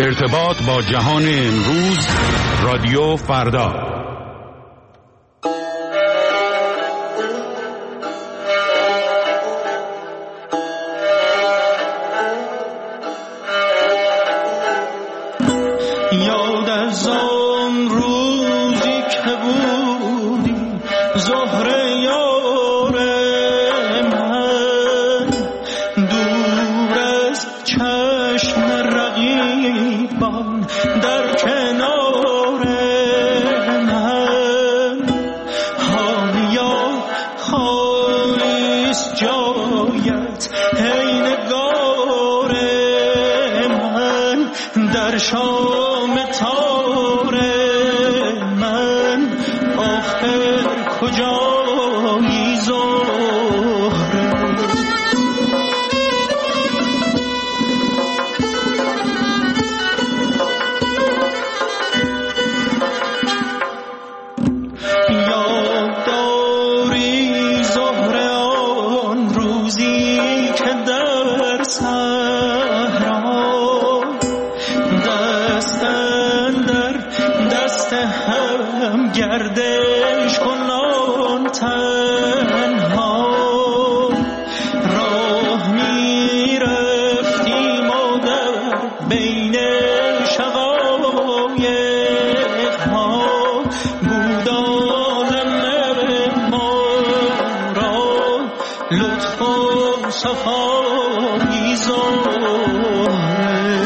ارتباط با جهان امروز، رادیو فردا. یاد از آن روزی که بودی زهره یار من، دور از چشم رقیبان در کنار من. حالیا خالیست جایت ای نگار من، در شام تار من آخر کجایی زهره؟ یاد داری زهره آن روزی که در صحرا دست اندر دست هم گردش کنان تنها راه می رفتیم و در بین شقایق ها بود عالم ما را لطف و صفایی زهره.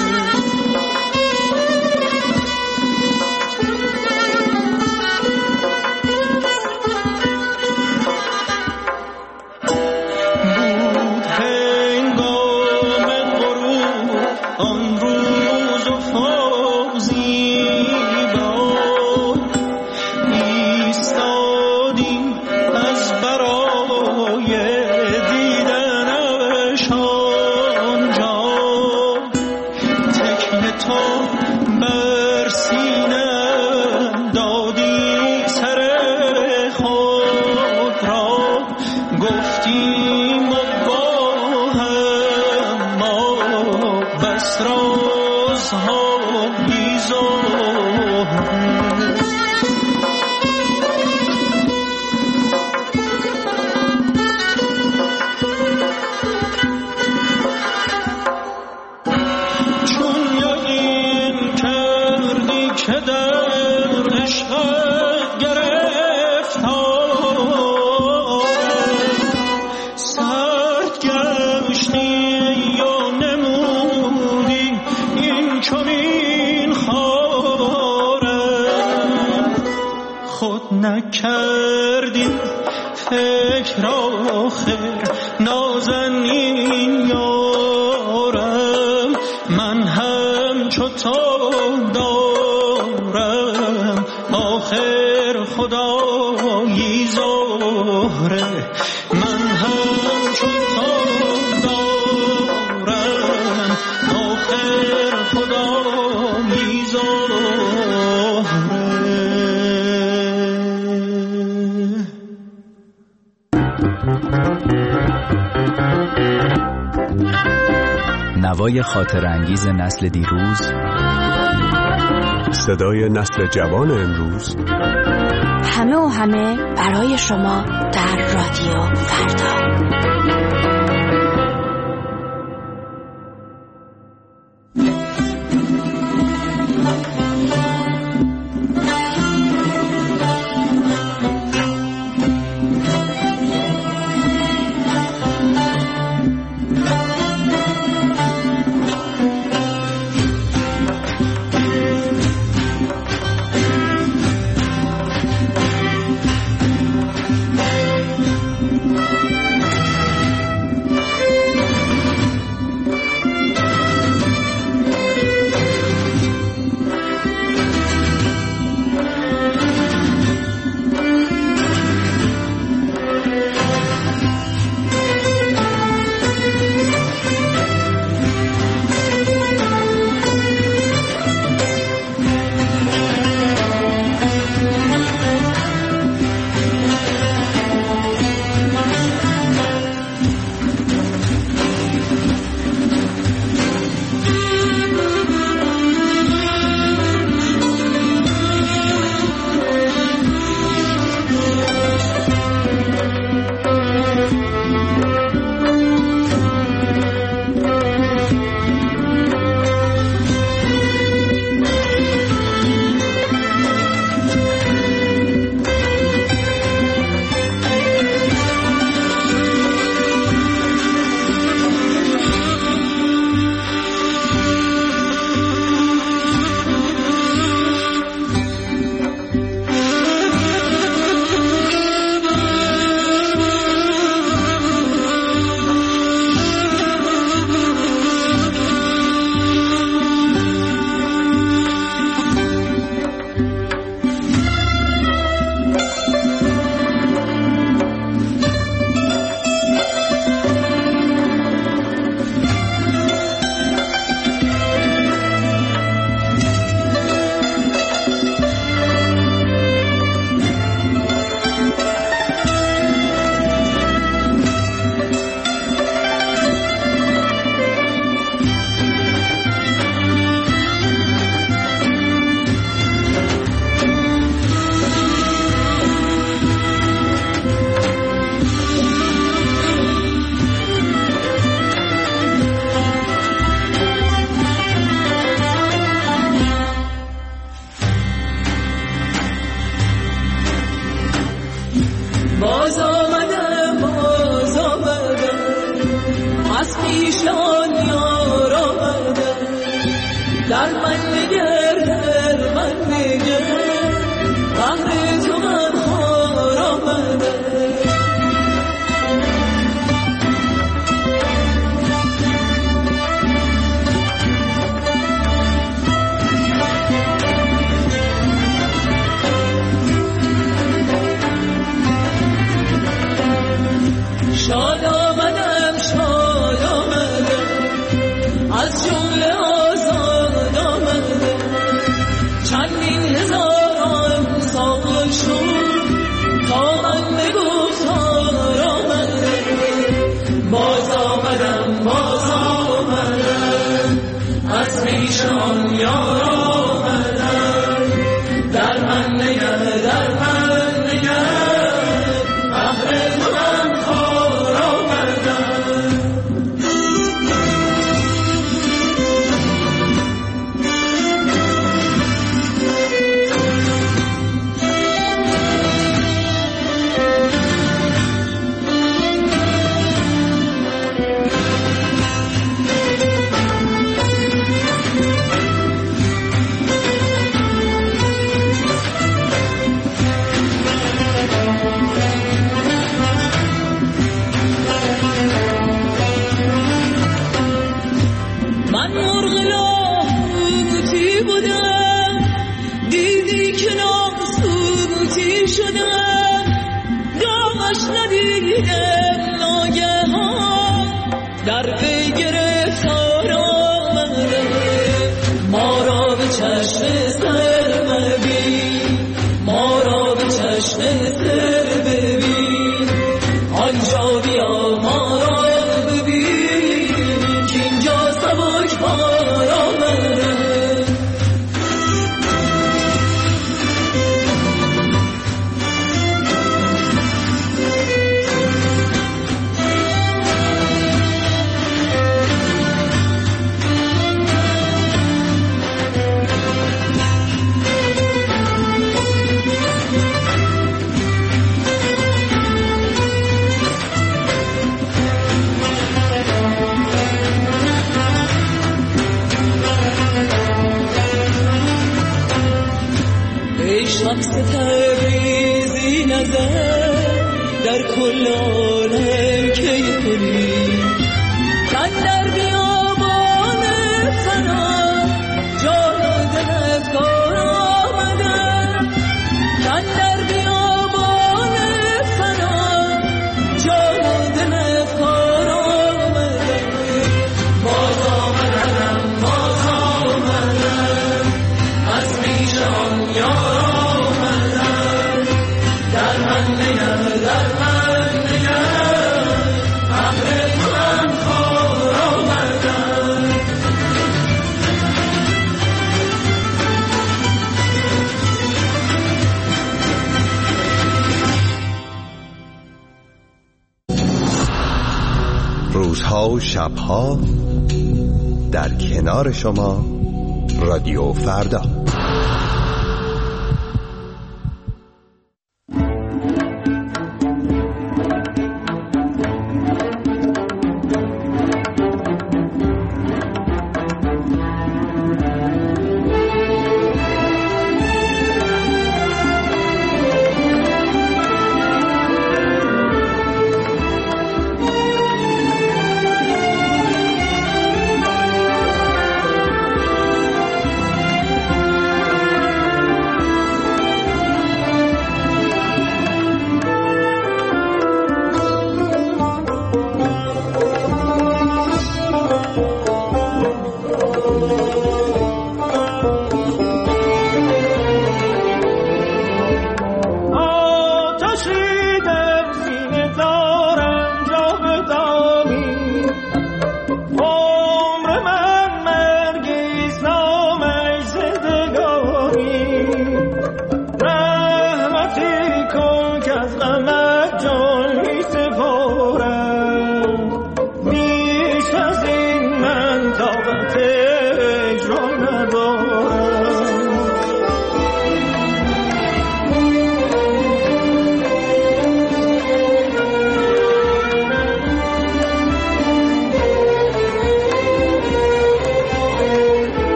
نکردی فکر آخر نازنین یارم، من هم چو تو دارم آخر خدایی زهره. من هم چو تو دارم آخر خدایی زهره. نوای خاطرانگیز نسل دیروز، صدای نسل جوان امروز، همه و همه برای شما در رادیو فردا. در من نگر در من نگر قهر تو من خار آمده شاد آمدم شاد آمدم از جمله آزاد آمدم چندین هزاران سال شد تا من به گفتار آمدم باز آمدم از پیش آن یار آمدم در من نگر در من نگر بهر تو من خار آمدم در پی گرفتار آمده ما را به چشم سر مبین ما را به چشم سر ببین آنجا بیا ما را ببین که اینجا سبک بار آمده شخص تبریزی نظر در کل عالم کی کنی من در بیابان فنا جان و دلت کار آمدم من در بیابان فنا جان و دلت کار آمدم باز آمدم از پیش آن یار روزها و شبها در کنار شما رادیو فردا.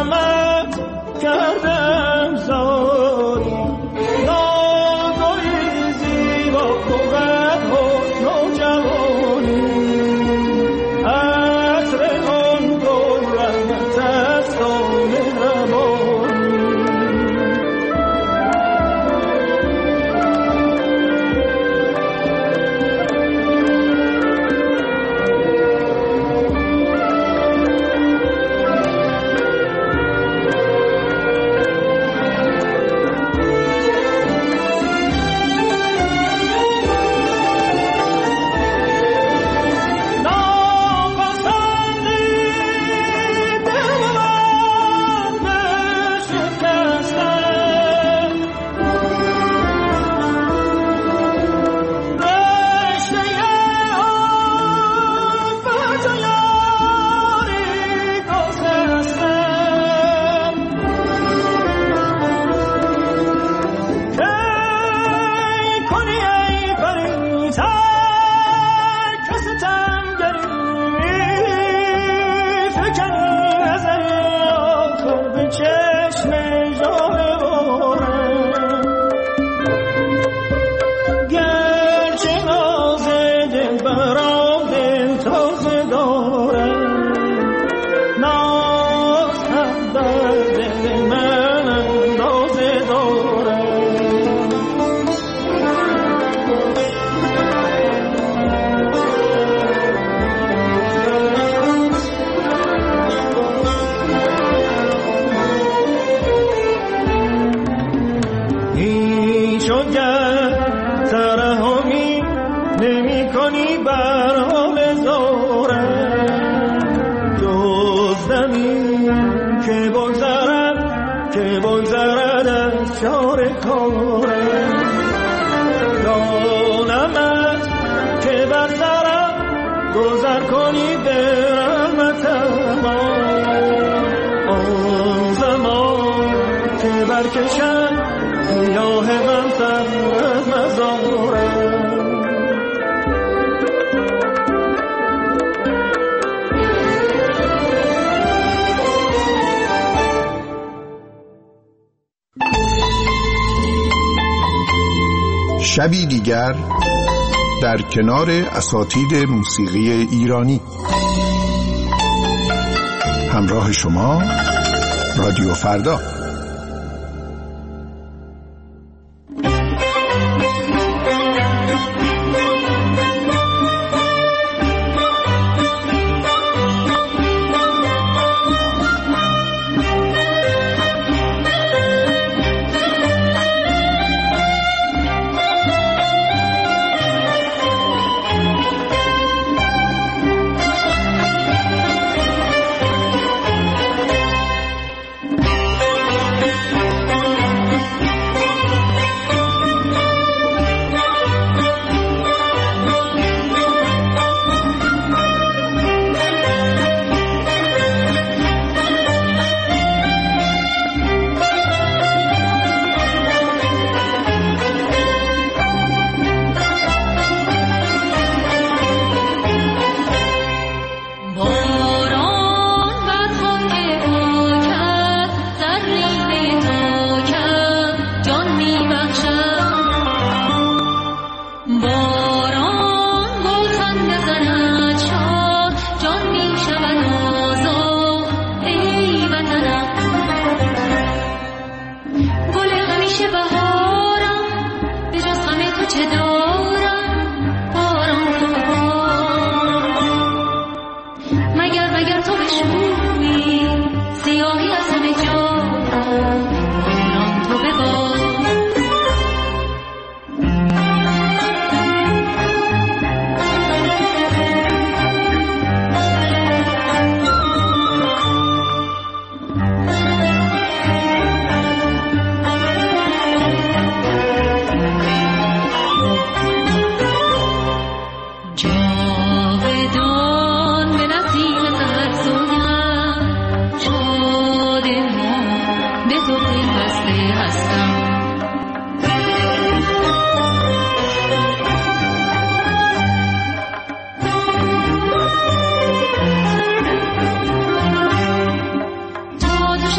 نامت کردم زاری ناگوی زیبا بود حسن و جوانی عطر آن گل رحمت است و مهربانی شبی دیگر در کنار اساتید موسیقی ایرانی. همراه شما رادیو فردا.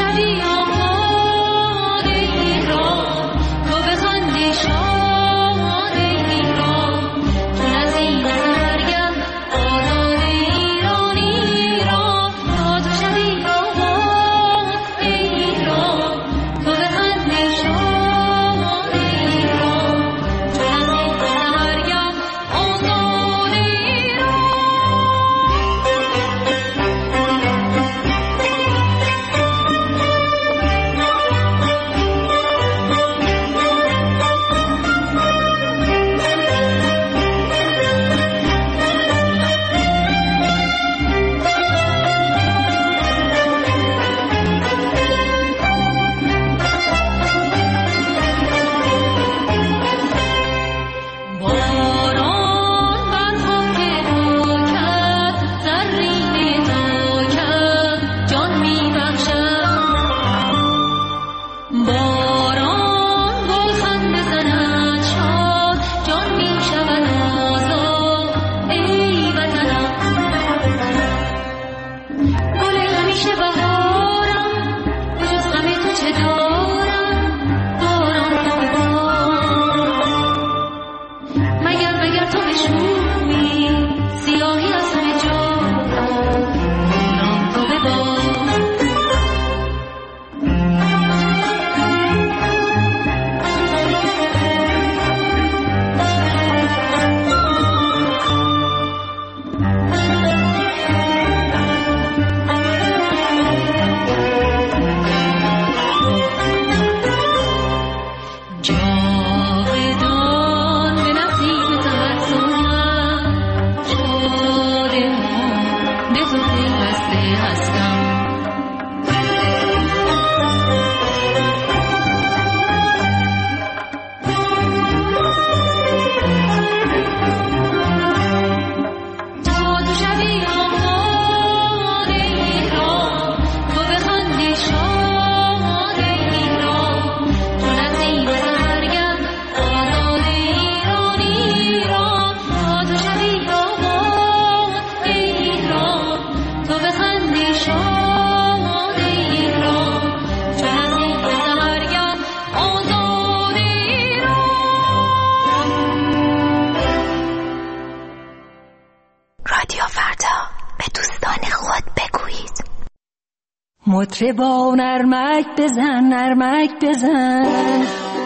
مطربا نرمک بزن نرمک بزن،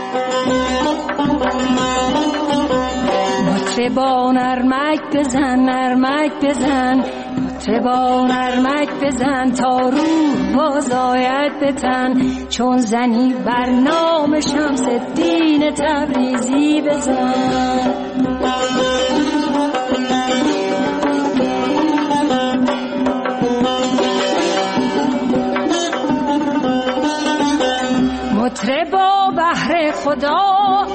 مطربا نرمک بزن نرمک بزن، مطربا نرمک بزن تا روح باز آید به تن، چون زنی بر نام شمس الدین تبریزی بزن. مطربا بهر خدا،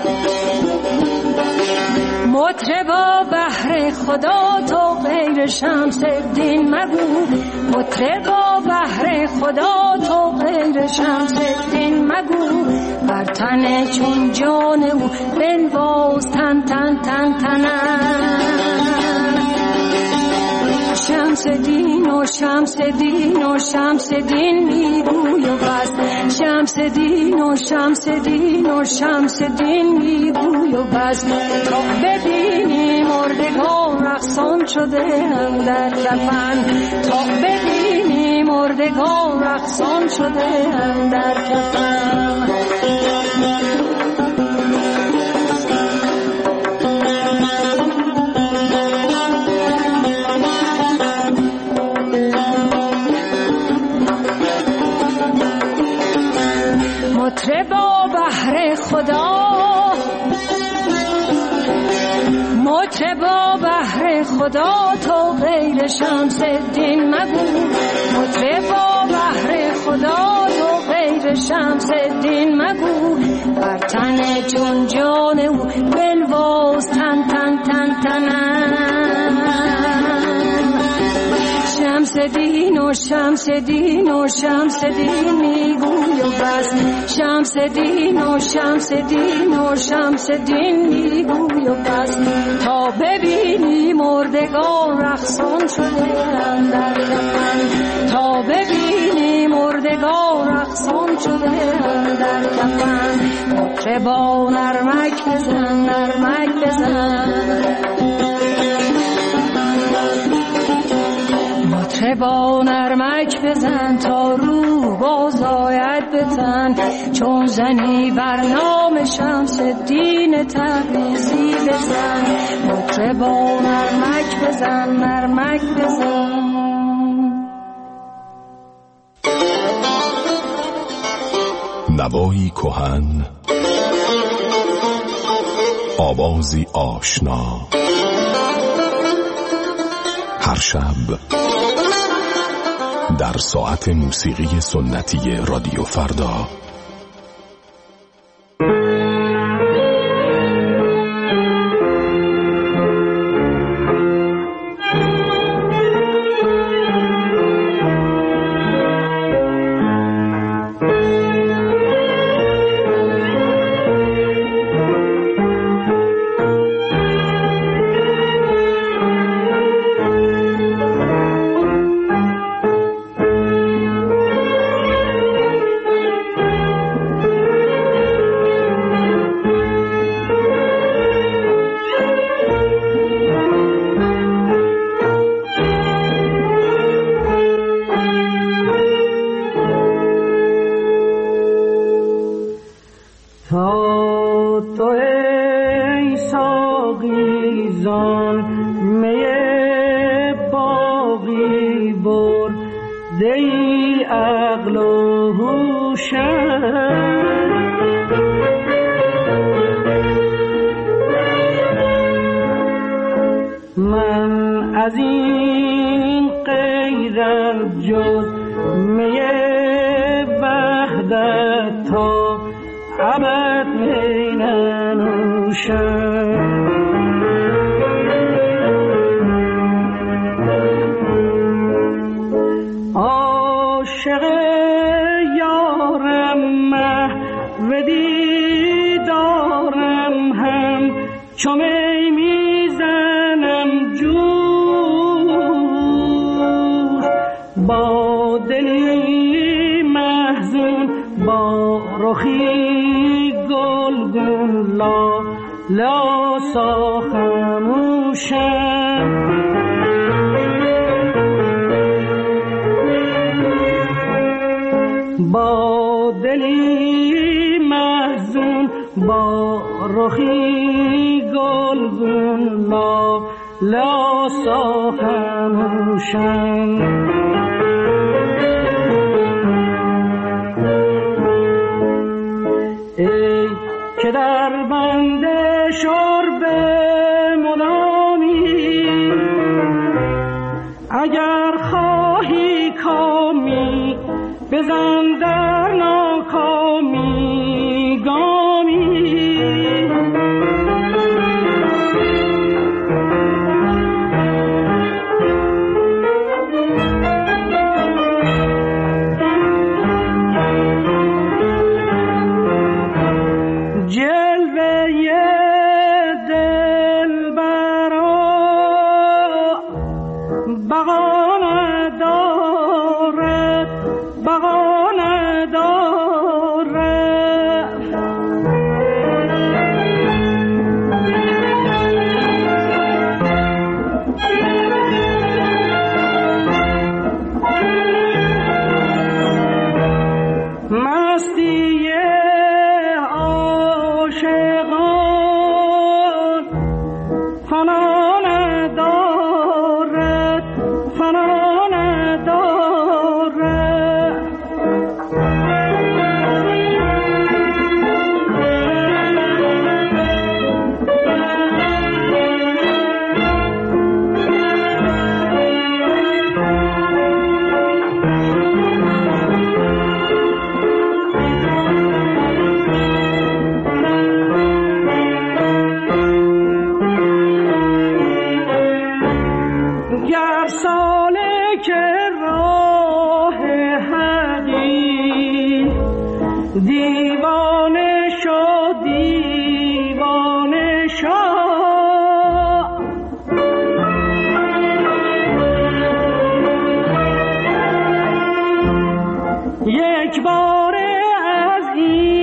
مطربا بهر خدا تو غیر شمس الدین مگو، مطربا بهر خدا تو غیر شمس الدین مگو، بر تن چون جان او بنواز تن تن تن تنم. شمس دین و شمس دین و شمس دین میگوی و بس، شمس دین و شمس دین و شمس دین میگوی و بس، تا ببینی مردگان رقصان شده اندر کفن، تا ببینی مردگان رقصان شده اندر کفن. مطربا بهر خدا، مطربا بهر خدا تو غیر شمس الدین مگو، مطربا بهر خدا تو غیر شمس الدین مگو، بر تن چون جان او بنواز تن تن تن تنم. شمس دین و شمس دین و شمس دین میگوی و بس، شمس دین و شمس دین و شمس دین میگوی و بس، تا ببینی مردگان رقصان شده اندر کفن، تا ببینی مردگان رقصان شده در کفن. مطربا نرمک بزن نرمک بزن، مطربا نرمک بزن تا رو باز آید به تن. چون زنی بر نام شمس الدین تبریزی بزن. مطربا نرمک بزن نرمک بزن. نوایی کهن، آوازی آشنا، هر شب در ساعت موسیقی سنتی رادیو فردا. بار عزیز